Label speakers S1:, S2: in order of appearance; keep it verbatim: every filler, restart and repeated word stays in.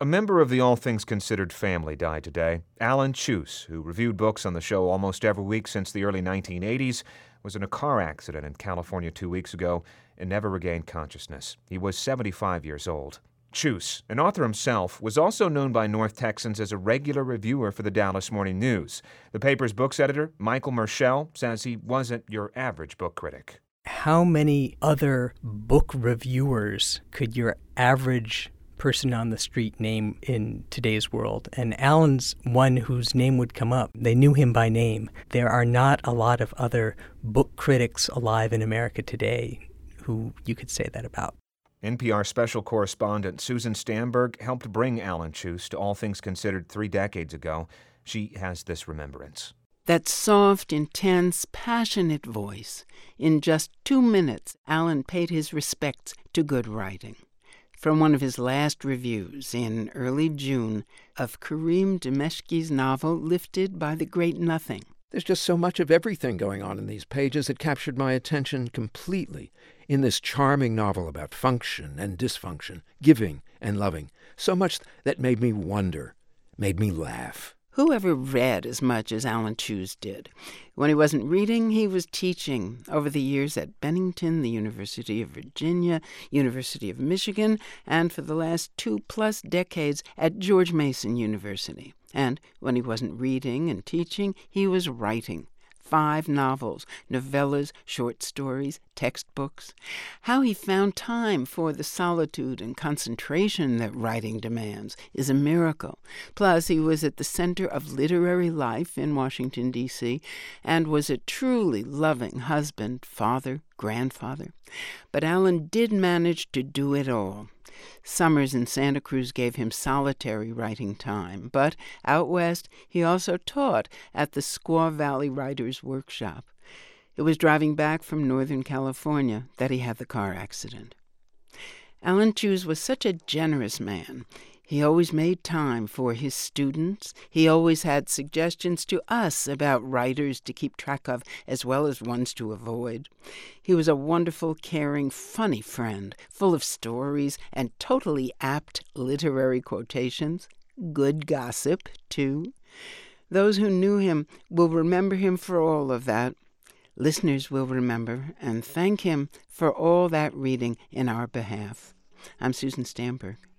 S1: A member of the All Things Considered family died today. Alan Chuse, who reviewed books on the show almost every week since the early nineteen eighties, was in a car accident in California two weeks ago and never regained consciousness. He was seventy-five years old. Chuse, an author himself, was also known by North Texans as a regular reviewer for the Dallas Morning News. The paper's books editor, Michael Merschel, says he wasn't your average book critic.
S2: How many other book reviewers could your average person on the street name in today's world? And Alan's one whose name would come up. They knew him by name. There are not a lot of other book critics alive in America today who you could say that about.
S1: N P R special correspondent Susan Stamberg helped bring Alan Chuse to All Things Considered three decades ago. She has this remembrance.
S3: That soft, intense, passionate voice. In just two minutes, Alan paid his respects to good writing. From one of his last reviews in early June of Karim Dimeshki's novel Lifted by the Great Nothing.
S4: There's just so much of everything going on in these pages. It captured my attention completely in this charming novel about function and dysfunction, giving and loving. So much that made me wonder, made me laugh.
S3: Who ever read as much as Alan Chuse did? When he wasn't reading, he was teaching over the years at Bennington, the University of Virginia, University of Michigan, and for the last two-plus decades at George Mason University. And when he wasn't reading and teaching, he was writing. Five novels, novellas, short stories, textbooks. How he found time for the solitude and concentration that writing demands is a miracle. Plus, he was at the center of literary life in Washington, D C, and was a truly loving husband, father, grandfather. But Alan did manage to do it all. Summers in Santa Cruz gave him solitary writing time, but out west he also taught at the Squaw Valley Writers' Workshop. It was driving back from Northern California that he had the car accident. Alan Chuse was such a generous man. He always made time for his students. He always had suggestions to us about writers to keep track of as well as ones to avoid. He was a wonderful, caring, funny friend, full of stories and totally apt literary quotations. Good gossip, too. Those who knew him will remember him for all of that. Listeners will remember and thank him for all that reading in our behalf. I'm Susan Stamberg.